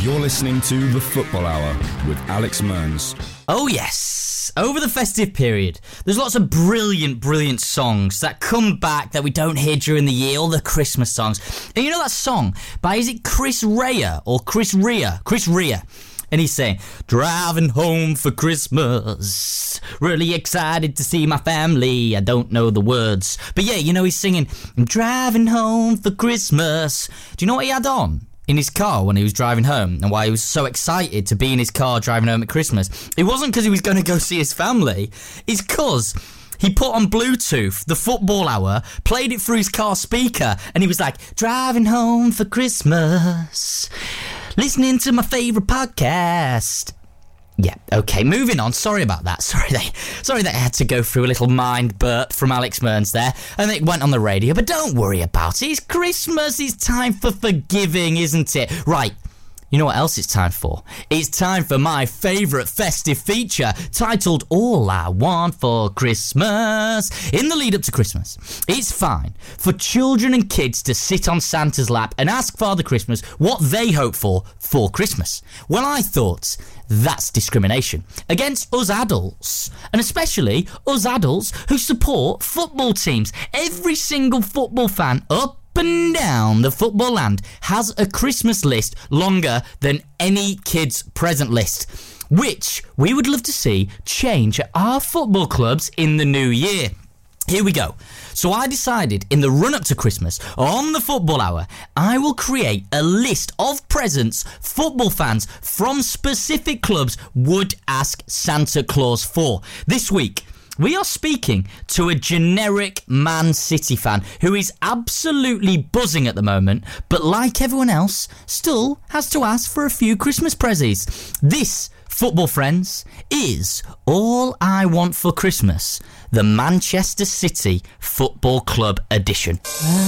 You're listening to The Football Hour with Alex Mearns. Oh yes, over the festive period, there's lots of brilliant songs that come back that we don't hear during the year, all the Christmas songs. And you know that song by, is it Chris Rea or Chris Rea? Chris Rea. And he's saying, driving home for Christmas, really excited to see my family. I don't know the words. But yeah, you know, he's singing, I'm driving home for Christmas. Do you know what he had on in his car when he was driving home, and why he was so excited to be in his car driving home at Christmas? It wasn't because he was going to go see his family. It's because he put on Bluetooth the Football Hour, played it through his car speaker, and he was like, driving home for Christmas, listening to my favourite podcast. Yeah, okay, moving on. Sorry about that. Sorry that I had to go through a little mind burp from Alex Mearns there, and it went on the radio, but don't worry about it. It's Christmas. It's time for forgiving, isn't it? Right. You know what else it's time for? It's time for my favourite festive feature, titled All I Want for Christmas. In the lead up to Christmas, it's fine for children and kids to sit on Santa's lap and ask Father Christmas what they hope for Christmas. Well, I thought that's discrimination against us adults, and especially us adults who support football teams. Every single football fan up and down the football land has a Christmas list longer than any kid's present list, which we would love to see change at our football clubs in the new year. Here we go. So I decided in the run-up to Christmas, on the Football Hour, I will create a list of presents football fans from specific clubs would ask Santa Claus for. This week, we are speaking to a generic Man City fan who is absolutely buzzing at the moment, but like everyone else, still has to ask for a few Christmas prezzies. This, football friends, is All I Want for Christmas, the Manchester City Football Club edition.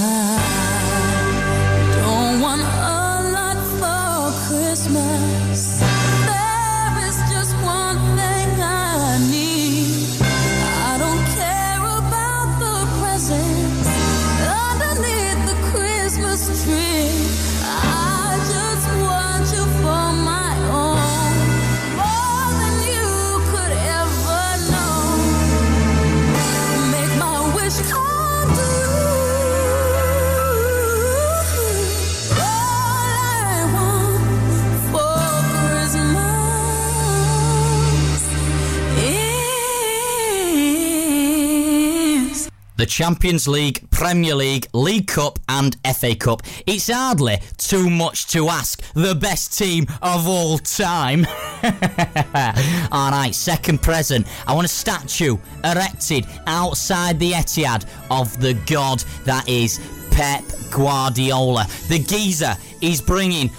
I don't want a lot for Christmas. There is just one thing I need. I don't care about the presents underneath the Christmas tree. I just want you for my own, more than you could ever know. Make my wish come true. All I want for Christmas is The Champions League, Premier League, League Cup and FA Cup. It's hardly too much to ask. The best team of all time. Alright, second present. I want a statue erected outside the Etihad of the god that is Pep Guardiola. The geezer is bringing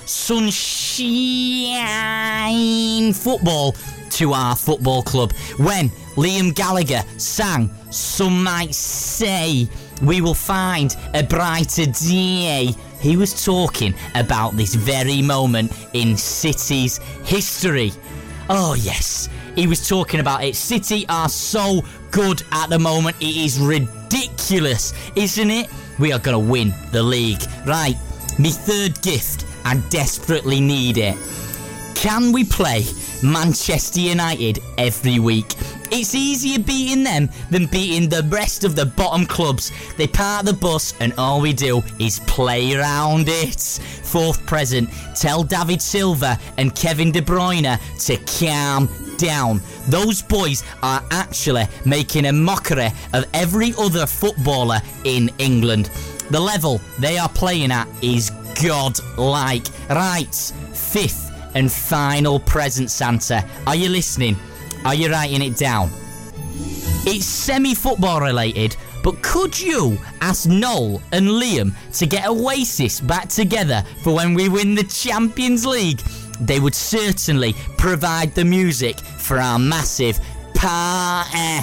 sunshine football to our football club. When Liam Gallagher sang Some Might Say We Will Find a Brighter Day, he was talking about this very moment in City's history. Oh yes, he was talking about it. City are so good at the moment, it is ridiculous, isn't it? We are going to win the league. Right, me third gift, I desperately need it. Can we play Manchester United every week? It's easier beating them than beating the rest of the bottom clubs. They park the bus and all we do is play around it. Fourth present, tell David Silva and Kevin De Bruyne to calm down. Those boys are actually making a mockery of every other footballer in England. The level they are playing at is godlike. Right, fifth and final present, Santa. Are you listening? Are you writing it down? It's semi-football related, but could you ask Noel and Liam to get Oasis back together for when we win the Champions League? They would certainly provide the music for our massive party.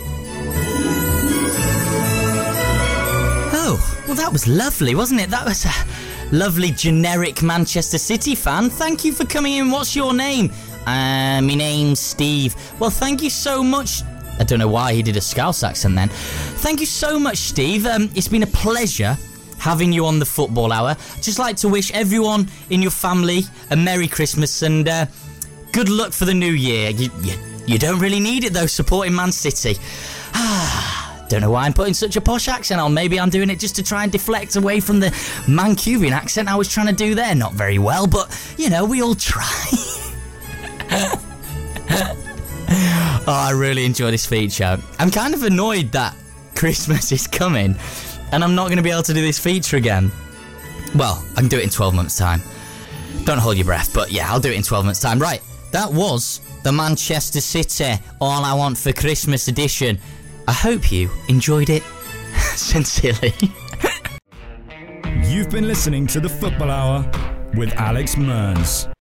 Oh, well that was lovely, wasn't it? That was a lovely generic Manchester City fan. Thank you for coming in. What's your name? My name's Steve. Well, thank you so much. I don't know why he did a Scouse accent then. Thank you so much, Steve. It's been a pleasure having you on the Football Hour. Just like to wish everyone in your family a Merry Christmas and good luck for the new year. You don't really need it though, supporting Man City. Don't know why I'm putting such a posh accent on. Maybe I'm doing it just to try and deflect away from the Mancuvian accent I was trying to do there. Not very well, but, you know, we all try. Oh, I really enjoy this feature. I'm kind of annoyed that Christmas is coming and I'm not going to be able to do this feature again. Well, I can do it in 12 months' time. Don't hold your breath, but yeah, I'll do it in 12 months' time. Right, that was the Manchester City All I Want for Christmas edition. I hope you enjoyed it. Sincerely. You've been listening to the Football Hour with Alex Mearns.